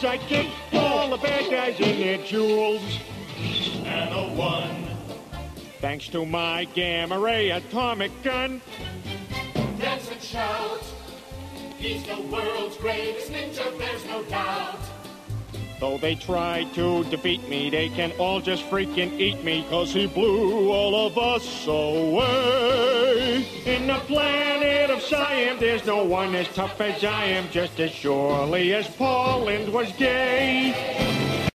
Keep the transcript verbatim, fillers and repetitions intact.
as I kick all the bad guys in their jewels. And a one. Thanks to my gamma ray atomic gun. Dance and shout. He's the world's greatest ninja, there's no doubt. Though they try to defeat me, they can all just freaking eat me, 'cause he blew all of us away. In the planet of Siam, there's no one as tough as I am, just as surely as Paul Lynde was gay.